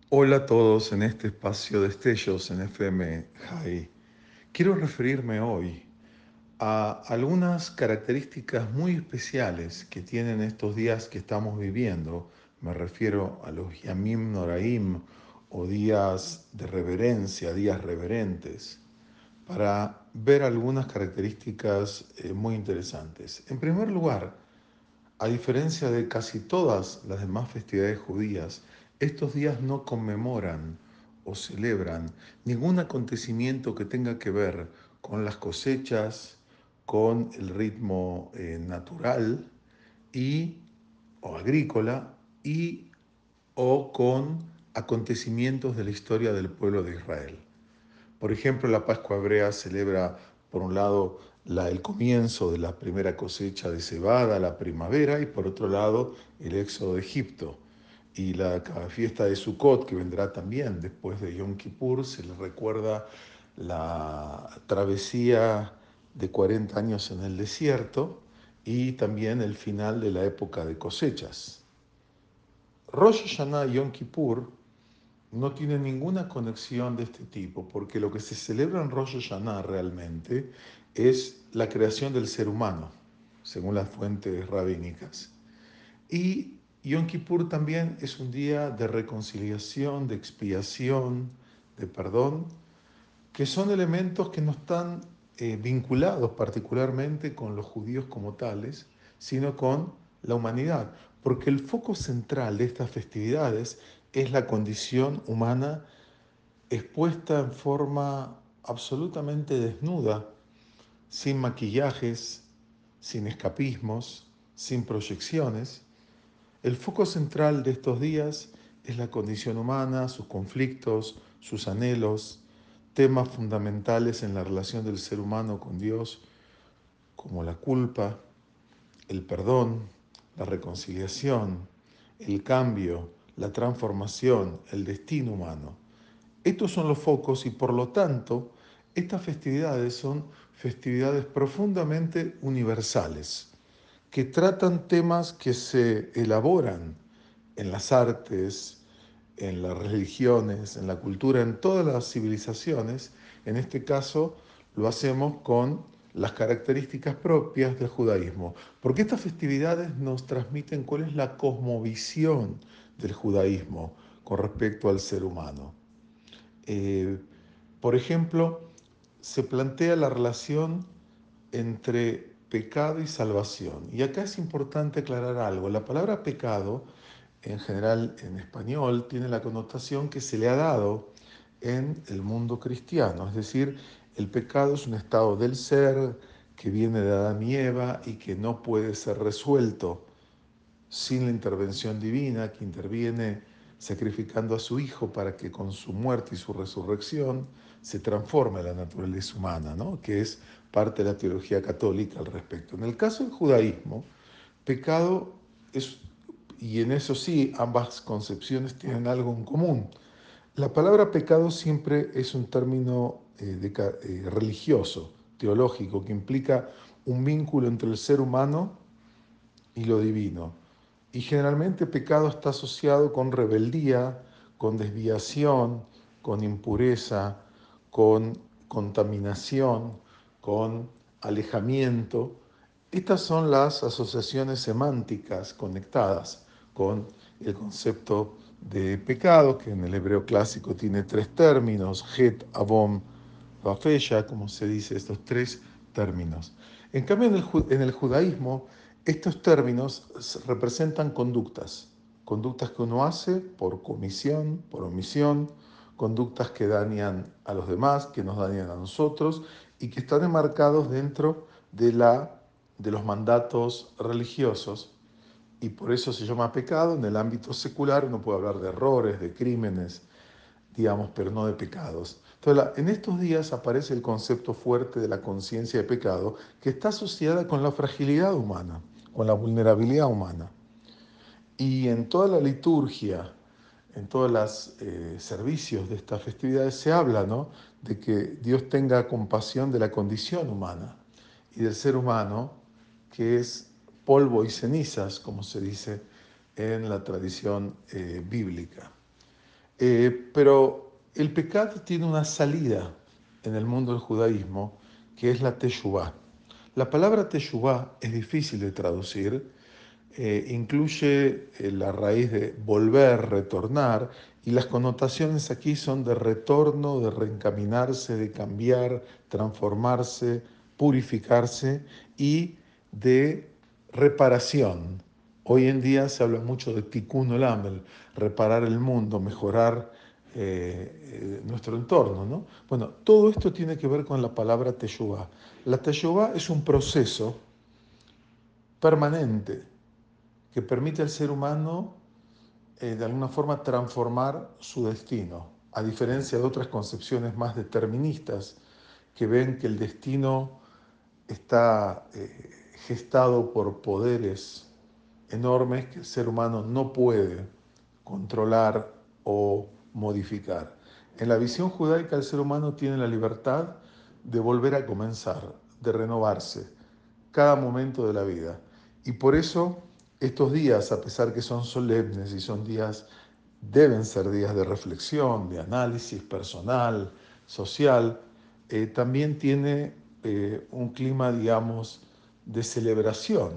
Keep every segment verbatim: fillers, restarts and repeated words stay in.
Hola a todos en este espacio de Destellos en F M High. Quiero referirme hoy a algunas características muy especiales que tienen estos días que estamos viviendo. Me refiero a los Yamim Noraim o días de reverencia, días reverentes, para ver algunas características eh, muy interesantes. En primer lugar, a diferencia de casi todas las demás festividades judías, estos días no conmemoran o celebran ningún acontecimiento que tenga que ver con las cosechas, con el ritmo eh, natural y o agrícola y o con acontecimientos de la historia del pueblo de Israel. Por ejemplo, la Pascua hebrea celebra, por un lado, la, el comienzo de la primera cosecha de cebada, la primavera, y por otro lado, el éxodo de Egipto. Y la fiesta de Sukkot, que vendrá también después de Yom Kippur, se le recuerda la travesía de cuarenta años en el desierto y también el final de la época de cosechas. Rosh Hashanah y Yom Kippur no tiene ninguna conexión de este tipo, porque lo que se celebra en Rosh Hashanah realmente es la creación del ser humano, según las fuentes rabínicas. Y Yom Kippur también es un día de reconciliación, de expiación, de perdón, que son elementos que no están eh, vinculados particularmente con los judíos como tales, sino con la humanidad, porque el foco central de estas festividades es la condición humana expuesta en forma absolutamente desnuda, sin maquillajes, sin escapismos, sin proyecciones. El foco central de estos días es la condición humana, sus conflictos, sus anhelos, temas fundamentales en la relación del ser humano con Dios, como la culpa, el perdón, la reconciliación, el cambio, la transformación, el destino humano. Estos son los focos y por lo tanto estas festividades son festividades profundamente universales, que tratan temas que se elaboran en las artes, en las religiones, en la cultura, en todas las civilizaciones. En este caso lo hacemos con las características propias del judaísmo, porque estas festividades nos transmiten cuál es la cosmovisión del judaísmo con respecto al ser humano. Eh, por ejemplo, se plantea la relación entre pecado y salvación. Y acá es importante aclarar algo. La palabra pecado, en general en español, tiene la connotación que se le ha dado en el mundo cristiano. Es decir, el pecado es un estado del ser que viene de Adán y Eva y que no puede ser resuelto sin la intervención divina que interviene sacrificando a su Hijo para que con su muerte y su resurrección se transforme la naturaleza humana, ¿no? Que es parte de la teología católica al respecto. En el caso del judaísmo, pecado es, y en eso sí, ambas concepciones tienen algo en común. La palabra pecado siempre es un término eh, de, eh, religioso, teológico, que implica un vínculo entre el ser humano y lo divino. Y generalmente pecado está asociado con rebeldía, con desviación, con impureza, con contaminación, con alejamiento. Estas son las asociaciones semánticas conectadas con el concepto de pecado, que en el hebreo clásico tiene tres términos, het, avom, vafesha, como se dice, estos tres términos. En cambio, en el, en el judaísmo, estos términos representan conductas, conductas que uno hace por comisión, por omisión, conductas que dañan a los demás, que nos dañan a nosotros y que están enmarcados dentro de, la, de los mandatos religiosos y por eso se llama pecado. En el ámbito secular uno puede hablar de errores, de crímenes, digamos, pero no de pecados. Entonces, la, en estos días aparece el concepto fuerte de la conciencia de pecado que está asociada con la fragilidad humana, con la vulnerabilidad humana. Y en toda la liturgia, en todos los eh, servicios de estas festividades se habla, ¿no?, de que Dios tenga compasión de la condición humana y del ser humano, que es polvo y cenizas, como se dice en la tradición eh, bíblica. Eh, pero el pecado tiene una salida en el mundo del judaísmo, que es la teshuvá. La palabra teshuvá es difícil de traducir, eh, incluye eh, la raíz de volver, retornar, y las connotaciones aquí son de retorno, de reencaminarse, de cambiar, transformarse, purificarse y de reparación. Hoy en día se habla mucho de tikkun olam, el reparar el mundo, mejorar eh, eh, nuestro entorno, ¿no? Bueno, todo esto tiene que ver con la palabra teshuvá. La teshuvá es un proceso permanente que permite al ser humano eh, de alguna forma transformar su destino, a diferencia de otras concepciones más deterministas que ven que el destino está eh, gestado por poderes enormes que el ser humano no puede controlar o modificar. En la visión judaica el ser humano tiene la libertad de volver a comenzar, de renovarse, cada momento de la vida. Y por eso estos días, a pesar que son solemnes y son días, deben ser días de reflexión, de análisis personal, social, eh, también tiene eh, un clima, digamos, de celebración,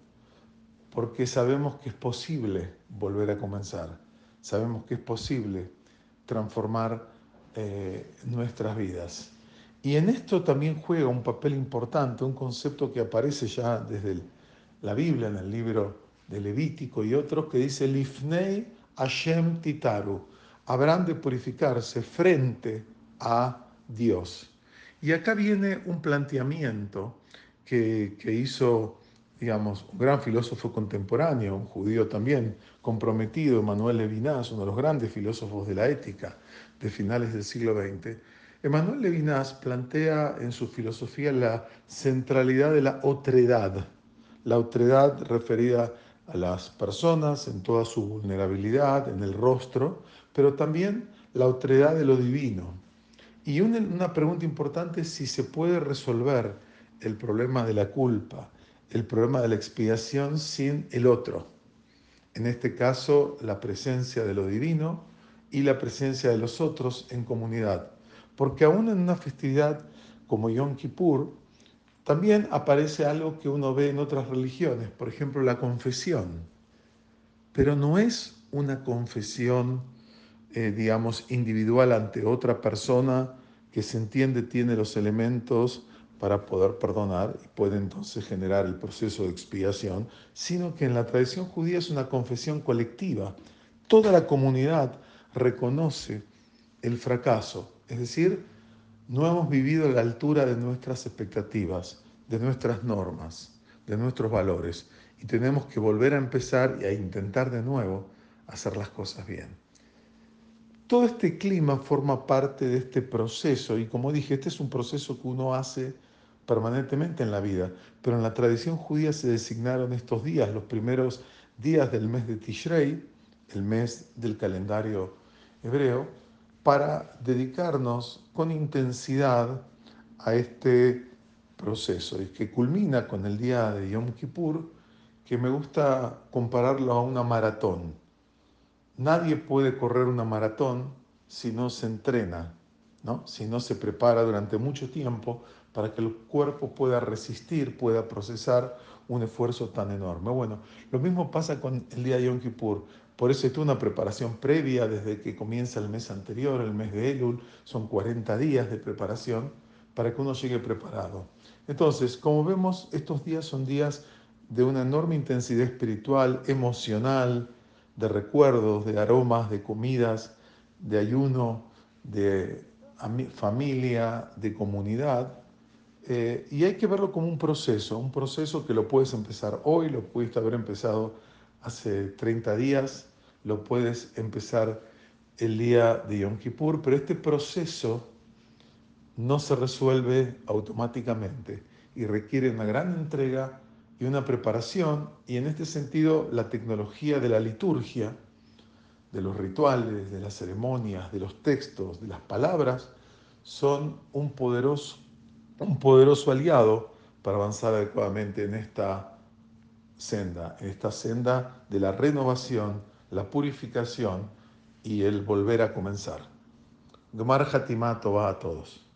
porque sabemos que es posible volver a comenzar, sabemos que es posible transformar eh, nuestras vidas. Y en esto también juega un papel importante, un concepto que aparece ya desde el- la Biblia, en el libro de Levítico y otros, que dice Lifnei Hashem Titaru, habrán de purificarse frente a Dios. Y acá viene un planteamiento que, que hizo, digamos, un gran filósofo contemporáneo, un judío también comprometido, Emmanuel Levinas, uno de los grandes filósofos de la ética de finales del siglo veinte. Emmanuel Levinas plantea en su filosofía la centralidad de la otredad, la otredad referida a las personas en toda su vulnerabilidad, en el rostro, pero también la otredad de lo divino. Y una, una pregunta importante es si se puede resolver el problema de la culpa, el problema de la expiación sin el otro. En este caso, la presencia de lo divino y la presencia de los otros en comunidad. Porque aún en una festividad como Yom Kippur, también aparece algo que uno ve en otras religiones, por ejemplo, la confesión. Pero no es una confesión eh, digamos, individual ante otra persona que se entiende tiene los elementos para poder perdonar y puede entonces generar el proceso de expiación, sino que en la tradición judía es una confesión colectiva. Toda la comunidad reconoce el fracaso, es decir, no hemos vivido a la altura de nuestras expectativas, de nuestras normas, de nuestros valores, y tenemos que volver a empezar y a intentar de nuevo hacer las cosas bien. Todo este clima forma parte de este proceso y como dije, este es un proceso que uno hace permanentemente en la vida, pero en la tradición judía se designaron estos días, los primeros días del mes de Tishrei, el mes del calendario hebreo, para dedicarnos con intensidad a este proceso y que culmina con el día de Yom Kippur, que me gusta compararlo a una maratón. Nadie puede correr una maratón si no se entrena, ¿no? Si no se prepara durante mucho tiempo para que el cuerpo pueda resistir, pueda procesar un esfuerzo tan enorme. Bueno, lo mismo pasa con el día de Yom Kippur. Por eso hay una preparación previa desde que comienza el mes anterior, el mes de Elul, son cuarenta días de preparación para que uno llegue preparado. Entonces, como vemos, estos días son días de una enorme intensidad espiritual, emocional, de recuerdos, de aromas, de comidas, de ayuno, de familia, de comunidad. Eh, y hay que verlo como un proceso, un proceso que lo puedes empezar hoy, lo pudiste haber empezado hace treinta días, lo puedes empezar el día de Yom Kippur, pero este proceso no se resuelve automáticamente y requiere una gran entrega y una preparación, y en este sentido la tecnología de la liturgia, de los rituales, de las ceremonias, de los textos, de las palabras, son un poderoso, un poderoso aliado para avanzar adecuadamente en esta senda, en esta senda de la renovación, la purificación y el volver a comenzar. Gemar Hatimato va a todos.